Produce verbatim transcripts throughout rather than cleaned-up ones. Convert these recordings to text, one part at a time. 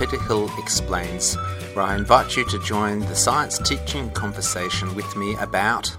Peter Hill Explains, where I invite you to join the science teaching conversation with me about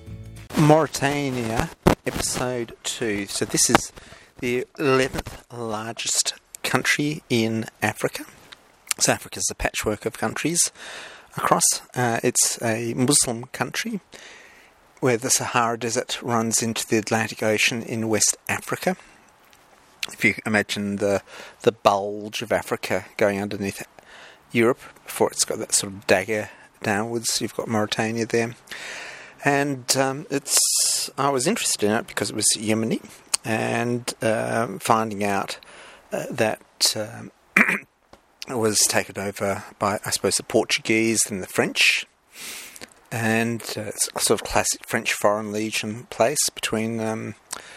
Mauritania, episode two. So this is the eleventh largest country in Africa. So Africa is a patchwork of countries across. Uh, it's a Muslim country where the Sahara Desert runs into the Atlantic Ocean in West Africa. If you imagine the the bulge of Africa going underneath Europe before it's got that sort of dagger downwards, you've got Mauritania there. And um, it's I was interested in it because it was Yemeni, and um, finding out uh, that um, it was taken over by, I suppose, the Portuguese and the French. And uh, it's a sort of classic French Foreign Legion place between um,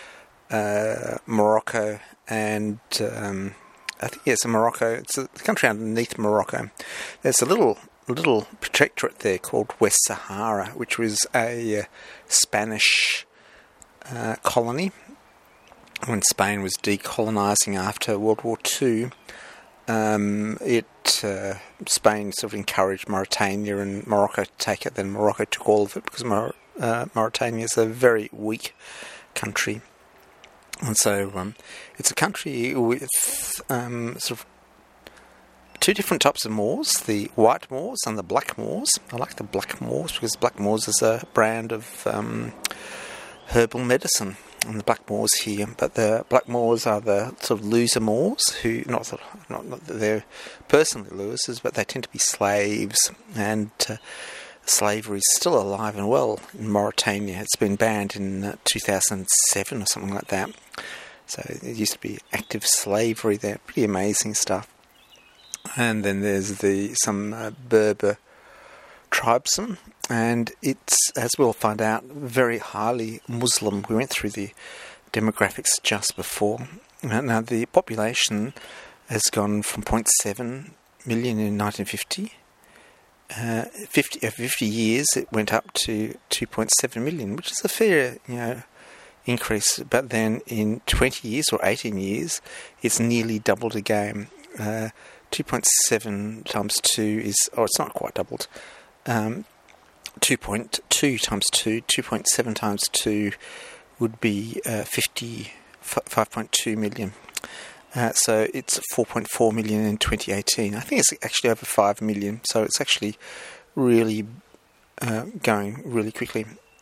uh, Morocco and um, I think yes, Morocco. It's a country underneath Morocco. There's a little little protectorate there called West Sahara, which was a uh, Spanish uh, colony when Spain was decolonising after World War Two. Um, it uh, Spain sort of encouraged Mauritania and Morocco to take it. Then Morocco took all of it because Mar- uh, Mauritania is a very weak country. And so um, it's a country with um, sort of two different types of Moors, the white Moors and the black Moors. I like the black Moors because black Moors is a brand of um, herbal medicine, and the black Moors here. But the black Moors are the sort of loser Moors, who, not, sort of, not, not that they're personally losers, but they tend to be slaves, and uh, slavery is still alive and well in Mauritania. It's been banned in uh, two thousand seven or something like that. So it used to be active slavery there. Pretty amazing stuff. And then there's the some uh, Berber tribesmen, and it's, as we'll find out, very highly Muslim. We went through the demographics just before. Now the population has gone from zero point seven million in nineteen fifty. Uh, fifty, uh, fifty years it went up to two point seven million, which is a fair, you know, increase. But then in twenty years or eighteen years, it's nearly doubled again. Uh, two point seven times two is, oh, it's not quite doubled. Um, two point two times two, two point seven times two would be uh, fifty, five point two million. Uh, so it's four point four million in twenty eighteen. I think it's actually over five million, so it's actually really uh, going really quickly.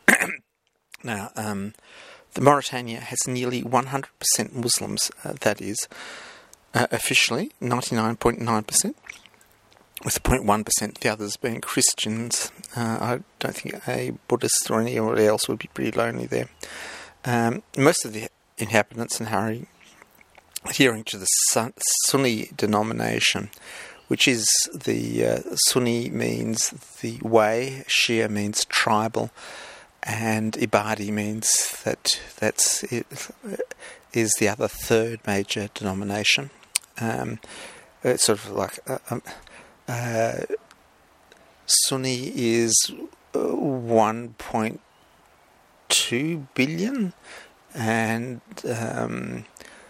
Now, um, the Mauritania has nearly one hundred percent Muslims, uh, that is, uh, officially ninety-nine point nine percent, with zero point one percent the others being Christians. Uh, I don't think a Buddhist or anybody else would be pretty lonely there. Um, most of the inhabitants in Harare adhering to the Sunni denomination, which is the uh, Sunni means the way, Shia means tribal, and Ibadi means that that's it, is the other third major denomination. Um, it's sort of like uh, um, uh, Sunni is one point two billion, and um,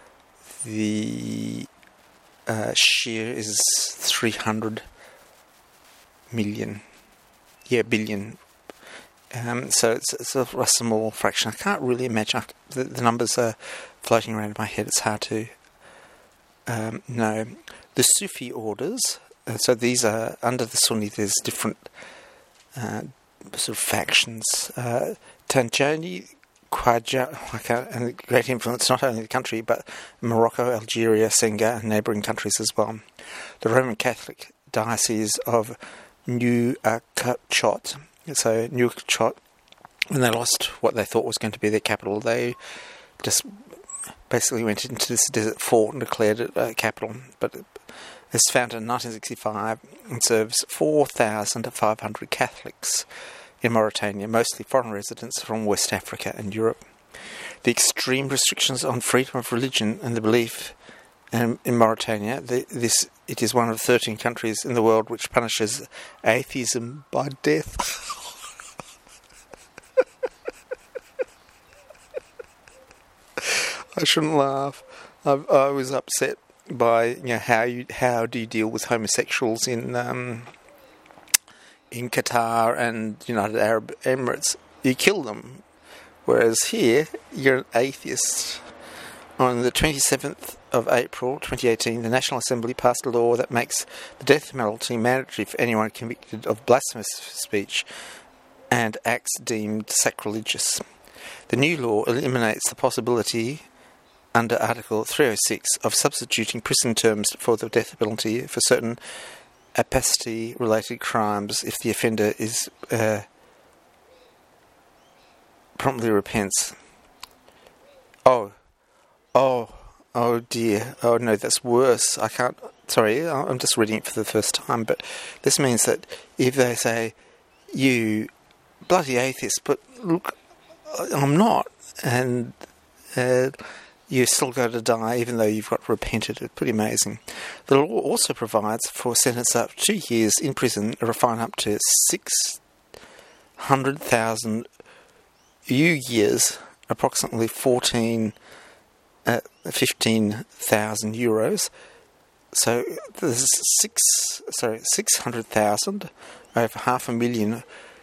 the uh, Shia is three hundred million. Yeah, billion. Um, so it's, it's a, a small fraction. I can't really imagine. I, the, the numbers are floating around in my head. It's hard to um, know. The Sufi orders, uh, so these are, under the Sunni, there's different uh, sort of factions. Uh, Tanjani, Khwaja, and great influence not only the country but Morocco, Algeria, Senghar, and neighbouring countries as well. The Roman Catholic Diocese of Nouakchott, so Nouakchott, when they lost what they thought was going to be their capital, they just basically went into this desert fort and declared it a capital. But it's founded in nineteen sixty-five and serves four thousand five hundred Catholics in Mauritania, mostly foreign residents from West Africa and Europe. The extreme restrictions on freedom of religion and the belief um, in Mauritania, the, this it is one of thirteen countries in the world which punishes atheism by death. I shouldn't laugh. I, I was upset by you know how you how do you deal with homosexuals in um, in Qatar and United Arab Emirates? You kill them. Whereas here, you're an atheist. On the twenty-seventh of April twenty eighteen, the National Assembly passed a law that makes the death penalty mandatory for anyone convicted of blasphemous speech and acts deemed sacrilegious. The new law eliminates the possibility, under Article three oh six, of substituting prison terms for the death penalty for certain apostasy-related crimes if the offender is uh, promptly repents. Oh. Oh, oh dear. Oh no, that's worse. I can't... Sorry, I'm just reading it for the first time, but this means that if they say, you bloody atheist, but look, I'm not, and uh, you still go to die even though you've got repented. It's pretty amazing. The law also provides for a sentence up to two years in prison or a fine up to six hundred thousand U years, approximately fourteen... Uh, fifteen thousand euros. So there's six, sorry, six hundred thousand, over half a million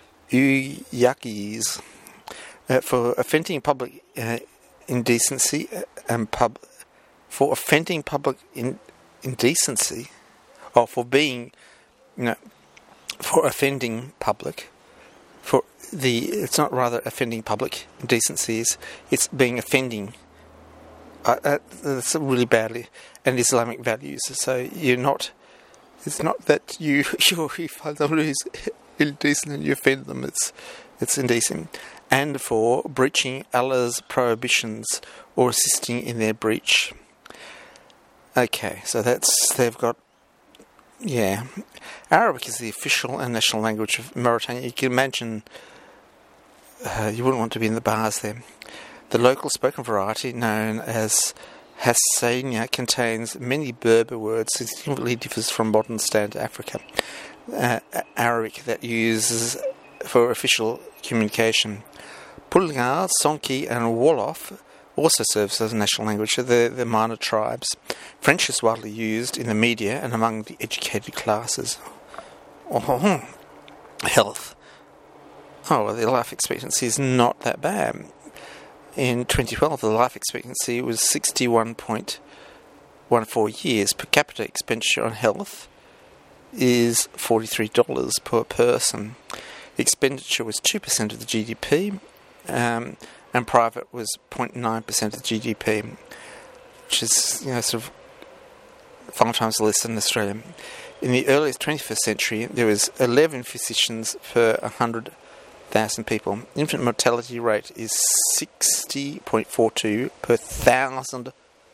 uyakis uh, for offending public uh, indecency and pub for offending public in, indecency, or for being, you know, for offending public. For the, it's not rather offending public indecencies; it's being offending. Uh, uh, that's really badly, and Islamic values. So you're not. It's not that you you find somebody who's indecent and you offend them. It's it's indecent, and for breaching Allah's prohibitions or assisting in their breach. Okay, so that's they've got. Yeah, Arabic is the official and national language of Mauritania. You can imagine. Uh, you wouldn't want to be in the bars there. The local spoken variety, known as Hassania, contains many Berber words and significantly differs from modern Standard Africa uh, Arabic that uses for official communication. Pulgar, Sonki and Wolof also serves as a national language of the, the minor tribes. French is widely used in the media and among the educated classes. Oh, health. Oh, well, the life expectancy is not that bad. In twenty twelve, the life expectancy was sixty-one point one four years. Per capita expenditure on health is forty-three dollars per person. The expenditure was two percent of the G D P, um, and private was zero point nine percent of the G D P, which is, you know, sort of five times less than Australia. In the early twenty-first century, there was eleven physicians per one hundred thousand people. Infant mortality rate is sixty point four two per thousand.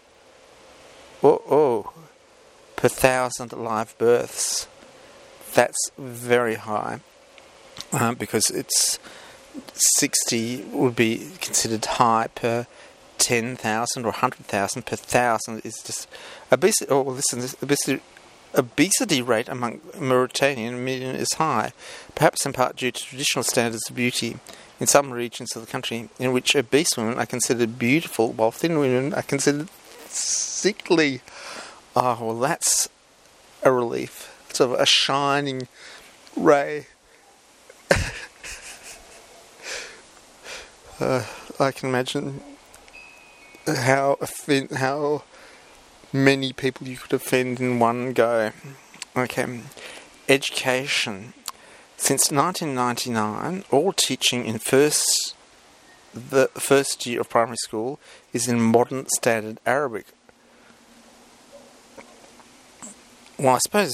Oh, oh, per thousand live births. That's very high, um, because it's sixty would be considered high per ten thousand or one hundred thousand. Per thousand is just obesity. Oh, listen, this obesity. Obesity rate among Mauritanian million is high, perhaps in part due to traditional standards of beauty in some regions of the country, in which obese women are considered beautiful, while thin women are considered sickly. Oh, well, that's a relief. Sort of a shining ray. uh, I can imagine how thin, how many people you could offend in one go. Okay. Education. Since nineteen ninety-nine, all teaching in first the first year of primary school is in modern standard Arabic. Well, I suppose...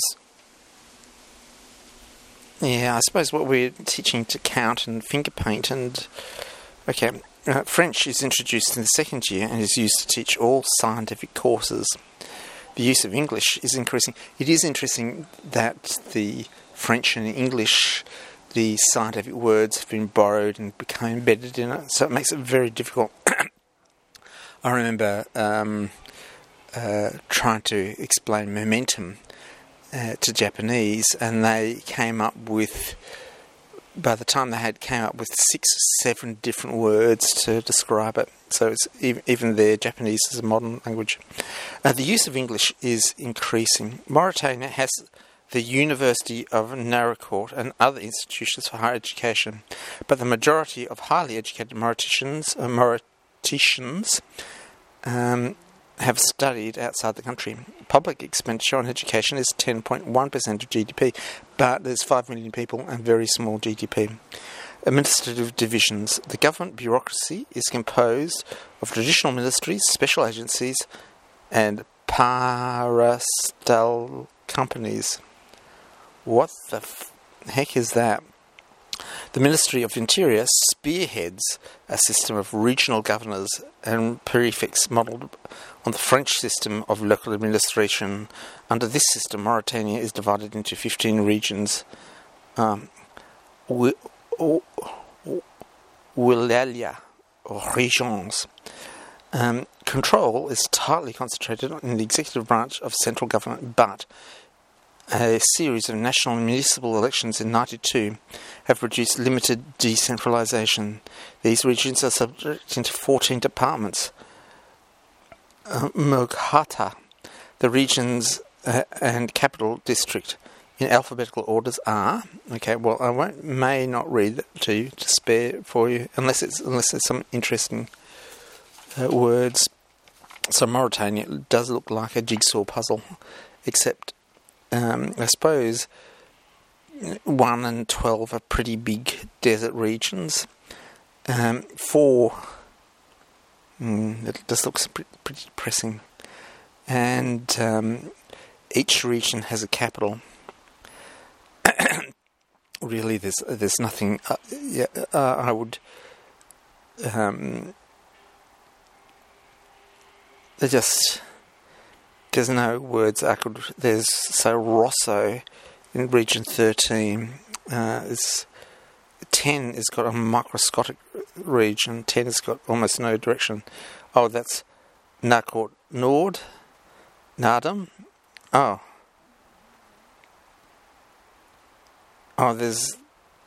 Yeah, I suppose what we're teaching to count and finger paint and... Okay. Uh, French is introduced in the second year and is used to teach all scientific courses. The use of English is increasing. It is interesting that the French and English, the scientific words have been borrowed and become embedded in it, so it makes it very difficult. I remember um, uh, trying to explain momentum uh, to Japanese, and they came up with by the time they had came up with six or seven different words to describe it. So it's even, even their Japanese is a modern language. Uh, the use of English is increasing. Mauritania has the University of Naracourt and other institutions for higher education, but the majority of highly educated Mauritanians, uh, Mauritanians um, have studied outside the country. Public expenditure on education is ten point one percent of G D P, but there's five million people and very small G D P. Administrative divisions. The government bureaucracy is composed of traditional ministries, special agencies, and parastal companies. What the f- heck is that? The Ministry of Interior spearheads a system of regional governors and prefects modelled on the French system of local administration. Under this system, Mauritania is divided into fifteen regions. Um, Wilaya, or regions. Um, control is tightly concentrated in the executive branch of central government, but a series of national and municipal elections in ninety-two have produced limited decentralisation. These regions are subject to fourteen departments. Uh, Moghata, the regions uh, and capital district in alphabetical orders are, okay, well I won't, may not read it to you, to spare for you, unless it's unless there's some interesting uh, words. So Mauritania does look like a jigsaw puzzle, except Um, I suppose one and twelve are pretty big desert regions. Um, four, mm, it just looks pretty, pretty depressing. And um, each region has a capital. Really, there's there's nothing. Uh, yeah, uh, I would. Um, they just. There's no words I could. There's so Rosso in region thirteen. Uh, it's ten has got a microscopic region. Ten has got almost no direction. Oh, that's Naracourt Nord, Nardam. Oh, oh, there's.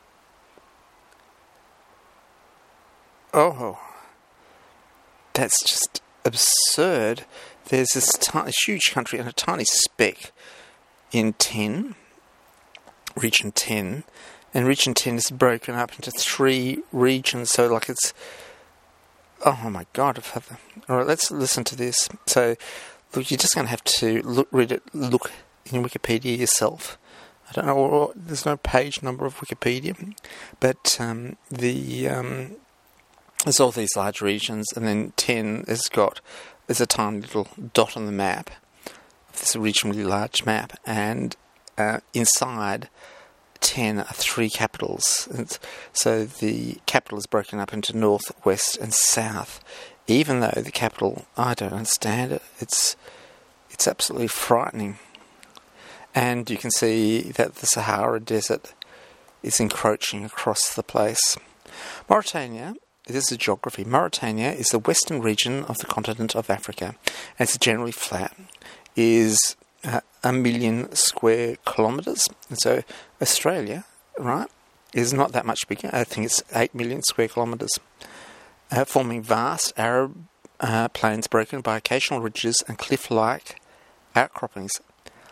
Oh, that's just absurd. There's this tiny, huge country and a tiny speck in ten, region ten, and region ten is broken up into three regions, so like it's, oh my god, I've had the, alright, let's listen to this. So, look, you're just going to have to look, read it, look in Wikipedia yourself. I don't know, there's no page number of Wikipedia, but um, the, um, there's all these large regions, and then ten has got, there's a tiny little dot on the map of this regionally large map, and uh, inside ten are three capitals. And so the capital is broken up into north, west, and south. Even though the capital, I don't understand it. It's it's absolutely frightening. And you can see that the Sahara Desert is encroaching across the place. Mauritania. This is geography. Mauritania is the western region of the continent of Africa, and it's generally flat. Is uh, a million square kilometres. And so Australia, right, is not that much bigger. I think it's eight million square kilometres, uh, forming vast arid uh, plains broken by occasional ridges and cliff-like outcroppings.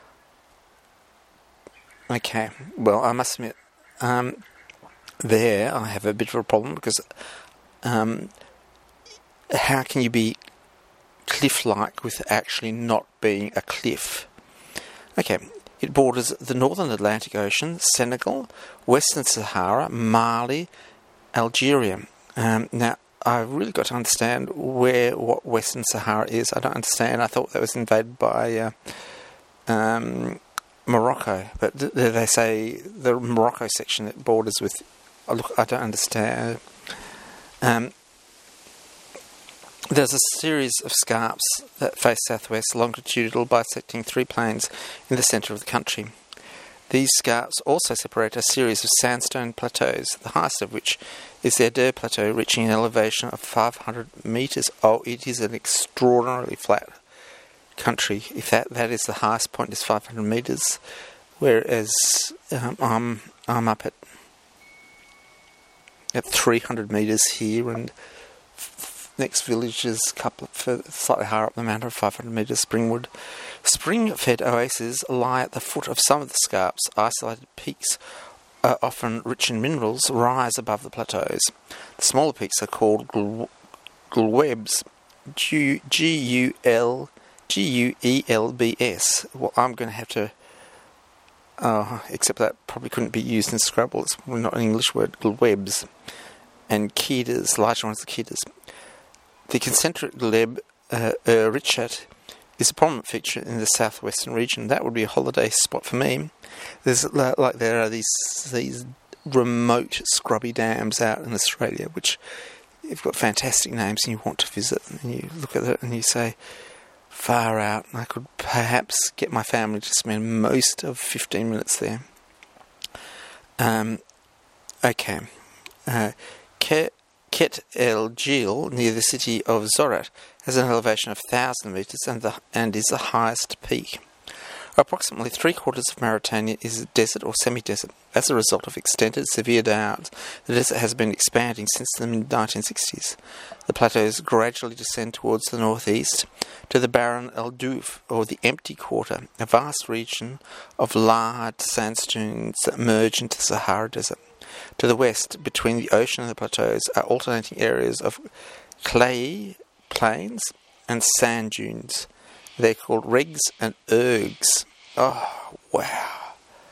Okay, well, I must admit, um, there I have a bit of a problem because. Um, how can you be cliff-like with actually not being a cliff? Okay, it borders the northern Atlantic Ocean, Senegal, Western Sahara, Mali, Algeria. Um, now, I've really got to understand where what Western Sahara is. I don't understand. I thought that was invaded by uh, um, Morocco, but th- they say the Morocco section that borders with. Oh, look, I don't understand. Um, there's a series of scarps that face southwest, longitudinal, bisecting three plains in the centre of the country. These scarps also separate a series of sandstone plateaus, the highest of which is the Adair Plateau, reaching an elevation of five hundred metres. Oh, it is an extraordinarily flat country. If that, that is the highest point, is five hundred metres, whereas um, I'm I'm up at at three hundred metres here, and f- next village is a couple of, slightly higher up the mountain, five hundred metres, Springwood. Spring-fed oases lie at the foot of some of the scarps. Isolated peaks, uh, often rich in minerals, rise above the plateaus. The smaller peaks are called gul- gulwebs, G U L G U E L B S. Well, I'm going to have to... Oh, except that probably couldn't be used in Scrabble. It's probably not an English word. Gulwebs. And Kedas, larger ones are Kedas. The concentric gleb, uh, uh, Richard, is a prominent feature in the southwestern region. That would be a holiday spot for me. There's like there are these these remote scrubby dams out in Australia, which you've got fantastic names and you want to visit, and you look at it and you say, far out, I could perhaps get my family to spend most of fifteen minutes there. Um, okay. Uh, Ket, Ket El Jil, near the city of Zorat, has an elevation of one thousand metres and, the, and is the highest peak. Approximately three-quarters of Mauritania is desert or semi-desert. As a result of extended, severe droughts, the desert has been expanding since the mid nineteen sixties. The plateaus gradually descend towards the northeast to the barren El Douf, or the Empty Quarter, a vast region of large sandstones that merge into the Sahara Desert. To the west, between the ocean and the plateaus, are alternating areas of clayey plains and sand dunes. They're called regs and ergs. Oh, wow.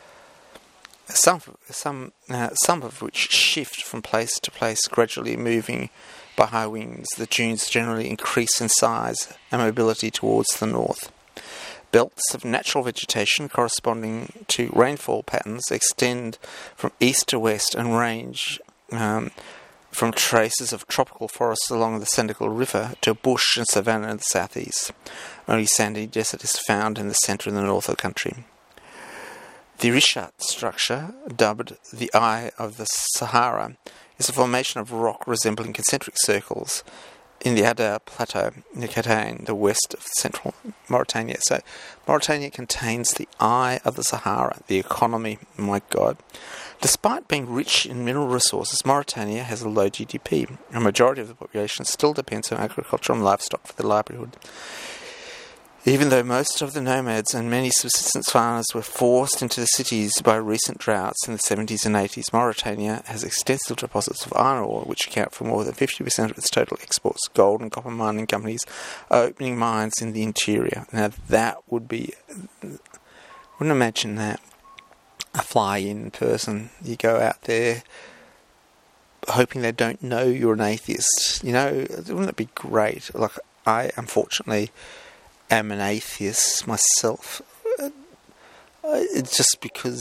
Some, some, uh, some of which shift from place to place, gradually moving by high winds. The dunes generally increase in size and mobility towards the north. Belts of natural vegetation corresponding to rainfall patterns extend from east to west and range um, from traces of tropical forests along the Senegal River to bush and savanna in the southeast. Only sandy desert is found in the centre and the north of the country. The Richat structure, dubbed the Eye of the Sahara, is a formation of rock resembling concentric circles in the Adar Plateau near Katane, the west of central Mauritania. So Mauritania contains the Eye of the Sahara, the economy, my God. Despite being rich in mineral resources, Mauritania has a low G D P. A majority of the population still depends on agriculture and livestock for their livelihood. Even though most of the nomads and many subsistence farmers were forced into the cities by recent droughts in the seventies and eighties, Mauritania has extensive deposits of iron ore, which account for more than fifty percent of its total exports. Gold and copper mining companies are opening mines in the interior. Now that would be... wouldn't imagine that. A fly-in person. You go out there hoping they don't know you're an atheist. You know, wouldn't it be great? Like, I, unfortunately... am an atheist myself. It's just because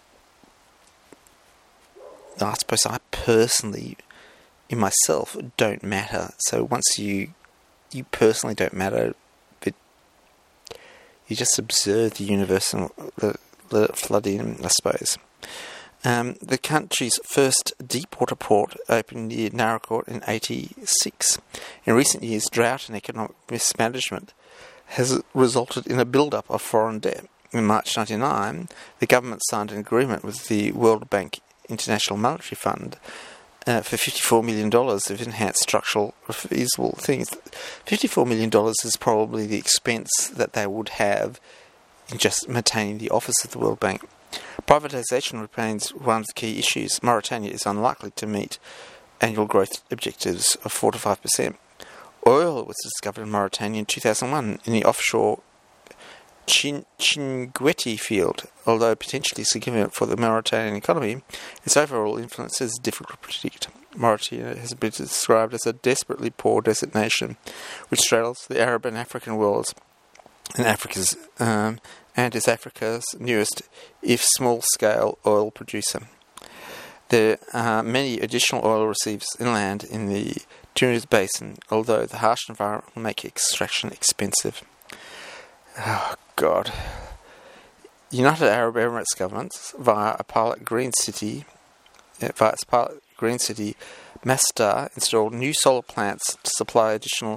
I suppose I personally, in myself, don't matter. So once you you personally don't matter, but you just observe the universe and let, let it flood in, I suppose. Um, the country's first deep-water port opened near Naracoorte in eighty-six. In recent years, drought and economic mismanagement has resulted in a build-up of foreign debt. In March ninety-nine, the government signed an agreement with the World Bank International Monetary Fund uh, for fifty-four million dollars of enhanced structural feasible things. fifty-four million dollars is probably the expense that they would have in just maintaining the office of the World Bank. Privatisation remains one of the key issues. Mauritania is unlikely to meet annual growth objectives of four to five percent. Oil was discovered in Mauritania in two thousand one in the offshore Chin- Chinguetti field. Although potentially significant for the Mauritanian economy, its overall influence is difficult to predict. Mauritania has been described as a desperately poor desert nation, which straddles the Arab and African worlds, and Africa's um, and is Africa's newest, if small-scale, oil producer. There are many additional oil receipts inland in the Tunis Basin, although the harsh environment will make extraction expensive. Oh, God. United Arab Emirates government, via a pilot Green City, via its pilot Green City, Masdar installed new solar plants to supply additional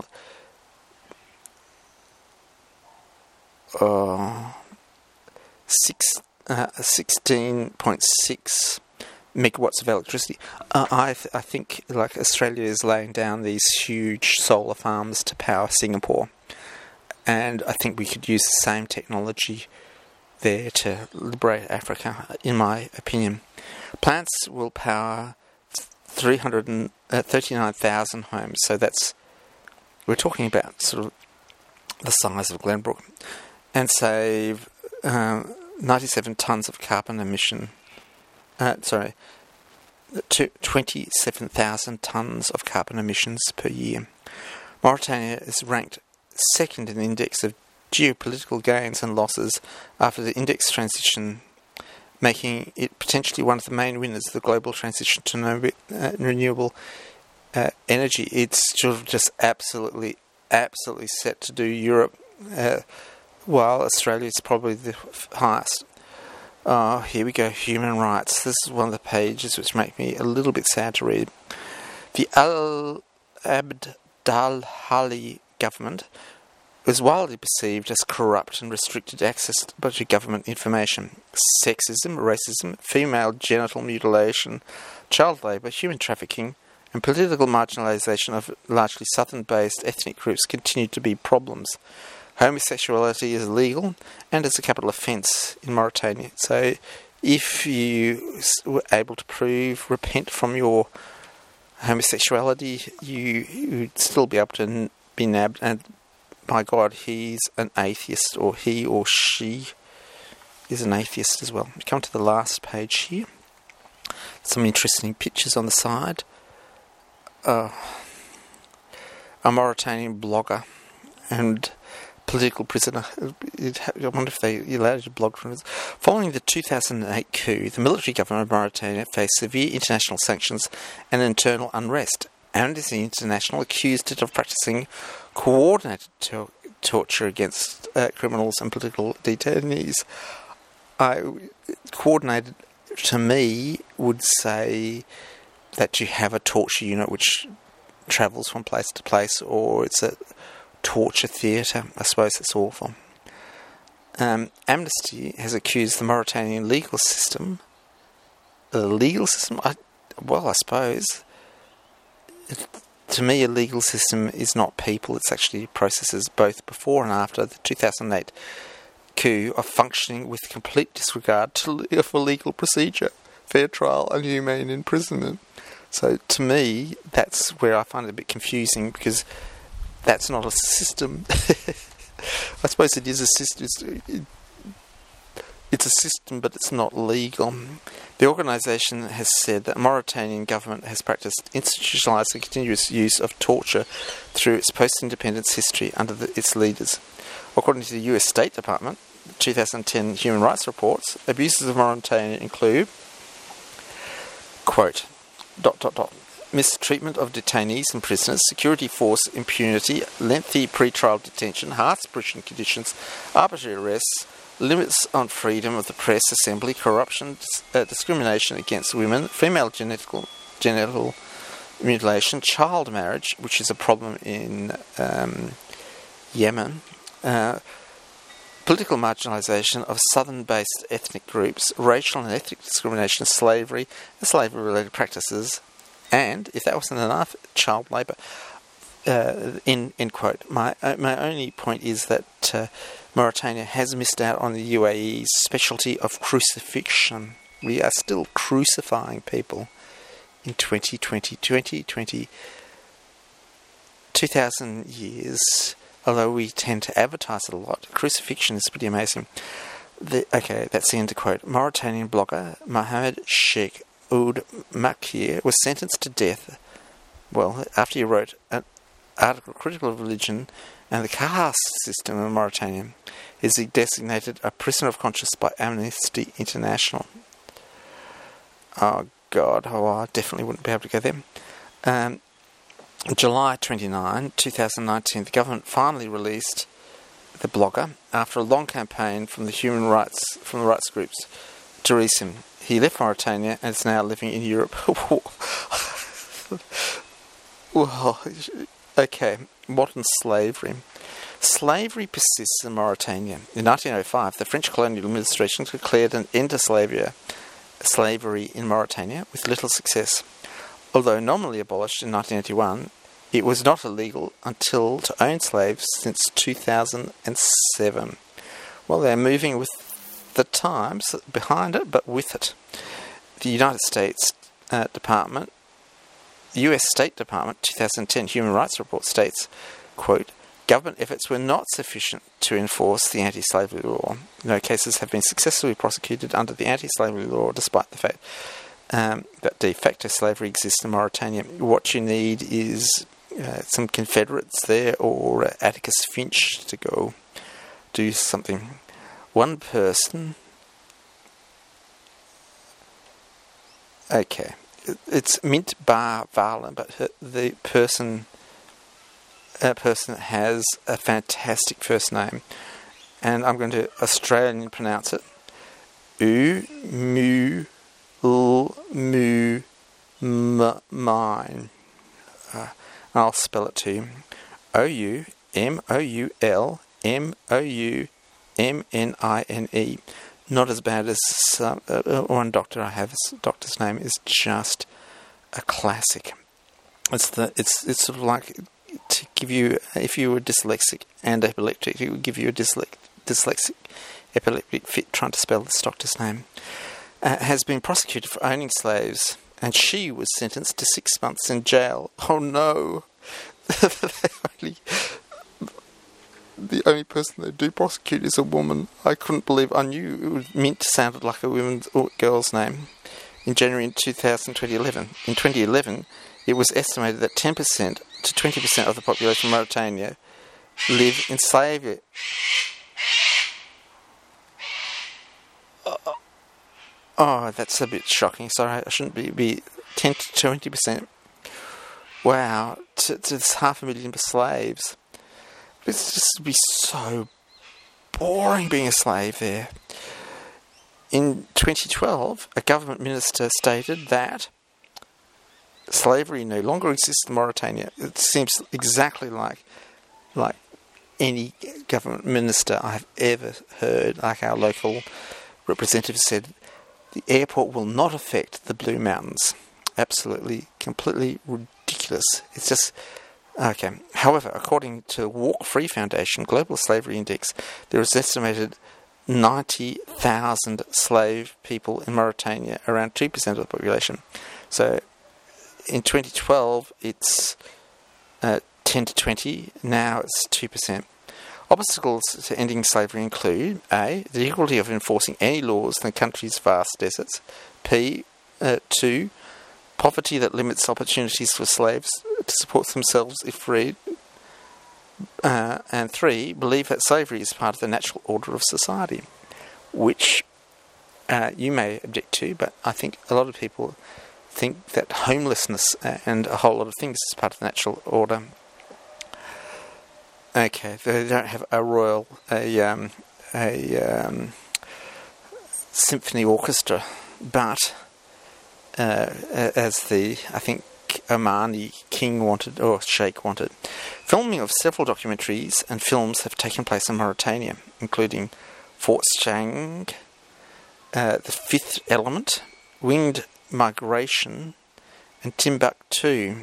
uh, six, uh, sixteen point six megawatts of electricity. Uh, I th- I think like Australia is laying down these huge solar farms to power Singapore, and I think we could use the same technology there to liberate Africa, in my opinion. Plants will power three hundred thirty-nine thousand homes, so that's, we're talking about sort of the size of Glenbrook, and save um, ninety-seven tonnes of carbon emission. Uh, sorry, twenty-seven thousand tonnes of carbon emissions per year. Mauritania is ranked second in the index of geopolitical gains and losses after the index transition, making it potentially one of the main winners of the global transition to no, uh, renewable uh, energy. It's sort of just absolutely, absolutely set to do Europe, uh, while Australia is probably the highest. Oh, here we go, human rights. This is one of the pages which make me a little bit sad to read. The Al Abd al-Hali government was widely perceived as corrupt and restricted access to government information. Sexism, racism, female genital mutilation, child labour, human trafficking, and political marginalisation of largely southern-based ethnic groups continue to be problems. Homosexuality is illegal and is a capital offence in Mauritania. So if you were able to prove, repent from your homosexuality, you would still be able to be nabbed, and my God, he's an atheist, or he or she is an atheist as well. We come to the last page here. Some interesting pictures on the side. Uh, a Mauritanian blogger and political prisoner. I wonder if they allowed you to blog from this. Following the two thousand eight coup, the military government of Mauritania faced severe international sanctions and internal unrest. Amnesty International accused it of practicing coordinated to- torture against uh, criminals and political detainees. I, coordinated, to me, would say that you have a torture unit which travels from place to place, or it's a torture theatre. I suppose it's awful. Um, Amnesty has accused the Mauritanian legal system, the legal system, I, well, I suppose, it, to me, a legal system is not people, it's actually processes both before and after the two thousand eight coup of functioning with complete disregard to, for legal procedure, fair trial and humane imprisonment. So to me, that's where I find it a bit confusing, because that's not a system. I suppose it is a system. It's, it's a system, but it's not legal. The organisation has said that the Mauritanian government has practiced institutionalised and continuous use of torture through its post-independence history under the, its leaders. According to the U S State Department, twenty ten human rights reports, abuses of Mauritania include, quote, dot, dot, dot, mistreatment of detainees and prisoners, security force impunity, lengthy pre-trial detention, harsh prison conditions, arbitrary arrests, limits on freedom of the press, assembly, corruption, uh, discrimination against women, female genital, genital mutilation, child marriage, which is a problem in um, Yemen, uh, political marginalisation of southern-based ethnic groups, racial and ethnic discrimination, slavery, and slavery-related practices, and, if that wasn't enough, child labour. Uh, in end quote. My uh, my only point is that uh, Mauritania has missed out on the U A E's specialty of crucifixion. We are still crucifying people in twenty twenty, twenty twenty, two thousand years. Although we tend to advertise it a lot, crucifixion is pretty amazing. The, okay, that's the end of quote. Mauritanian blogger Mohamed Sheikh Oud Makir was sentenced to death, well, after he wrote an article critical of religion and the caste system in Mauritania. Is he designated a prisoner of conscience by Amnesty International? Oh, God, oh, I definitely wouldn't be able to go there. Um, July twenty-ninth, twenty nineteen, the government finally released the blogger after a long campaign from the human rights from the rights groups to release him. He left Mauritania and is now living in Europe. Well, okay, modern slavery. Slavery persists in Mauritania. In nineteen oh five, the French colonial administration declared an end to slavery slavery in Mauritania with little success. Although nominally abolished in nineteen eighty-one, it was not illegal until to own slaves since two thousand seven. Well, they're moving with the times behind it, but with it. The United States uh, Department, the U S State Department two thousand ten Human Rights Report states, quote, government efforts were not sufficient to enforce the anti-slavery law. No cases have been successfully prosecuted under the anti-slavery law, despite the fact um, that de facto slavery exists in Mauritania. What you need is uh, some Confederates there, or uh, Atticus Finch to go do something. One person... Okay. It's Mint Bar Varla, but her, the person... A person has a fantastic first name, and I'm going to Australian pronounce it. U mu l mu m mine. Uh, I'll spell it to you. O U M O U L M O U M N I N E. Not as bad as uh, uh, one doctor I have. His doctor's name is just a classic. It's the it's it's sort of like, to give you, if you were dyslexic and epileptic, it would give you a dyslexic, dyslexic epileptic fit trying to spell this doctor's name, uh, has been prosecuted for owning slaves, and she was sentenced to six months in jail. Oh no! only, the only person they do prosecute is a woman. I couldn't believe, I knew it was meant to sound like a woman's or girl's name. In January in two thousand, twenty eleven. In twenty eleven, it was estimated that ten percent to twenty percent of the population of Mauritania live in slavery. Oh, oh, that's a bit shocking. Sorry, I shouldn't be, be ten to twenty percent. Wow, to, to this half a million slaves. It's just be so boring being a slave there. In twenty twelve, a government minister stated that slavery no longer exists in Mauritania. It seems exactly like like any government minister I've ever heard. Like our local representative said, the airport will not affect the Blue Mountains. Absolutely, completely ridiculous. It's just... Okay. However, according to Walk Free Foundation Global Slavery Index, there is estimated ninety thousand slave people in Mauritania, around two percent of the population. So in twenty twelve, it's uh, ten to twenty. Now it's two percent. Obstacles to ending slavery include A, the difficulty of enforcing any laws in the country's vast deserts. P, uh, two, poverty that limits opportunities for slaves to support themselves if freed. Uh, and three, believe that slavery is part of the natural order of society, which uh, you may object to, but I think a lot of people think that homelessness and a whole lot of things is part of the natural order. Okay, they don't have a royal, a um, a um, symphony orchestra, but uh, as the I think Omani king wanted, or sheikh wanted. Filming of several documentaries and films have taken place in Mauritania, including Fort Chang, uh, The Fifth Element, Winged Migration, and Timbuktu.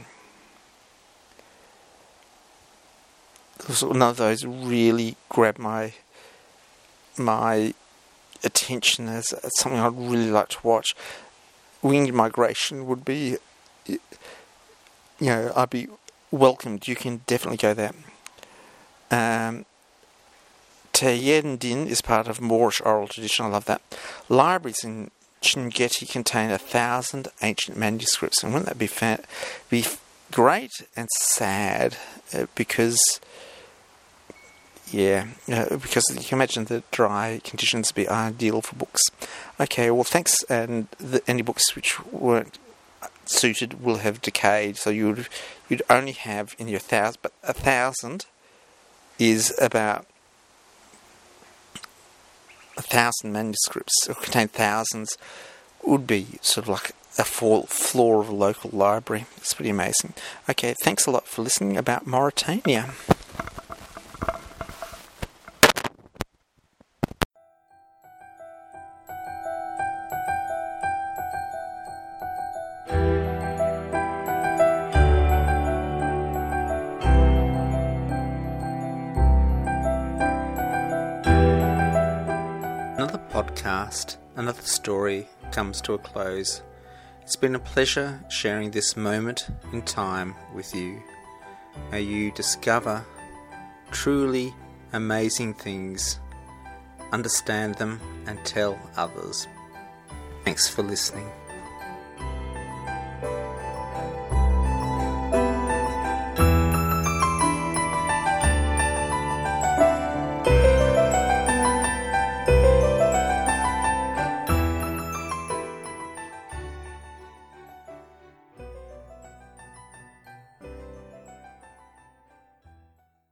None of those really grabbed my my attention as something I'd really like to watch. Winged Migration would be, you know, I'd be welcomed. You can definitely go there. Um, Tayendin is part of Moorish oral tradition. I love that. Libraries in Chinguetti contain a thousand ancient manuscripts, and wouldn't that be fan- be great and sad? Uh, because, yeah, uh, because you can imagine the dry conditions be ideal for books. Okay, well, thanks. And the, any books which weren't suited will have decayed, so you would you'd only have in your thousand, but a thousand is about a thousand manuscripts, or contain thousands, would be sort of like a floor of a local library. It's pretty amazing. Okay, thanks a lot for listening about Mauritania. podcast, another story comes to a close. It's been a pleasure sharing this moment in time with you. May you discover truly amazing things, understand them, and tell others. Thanks for listening.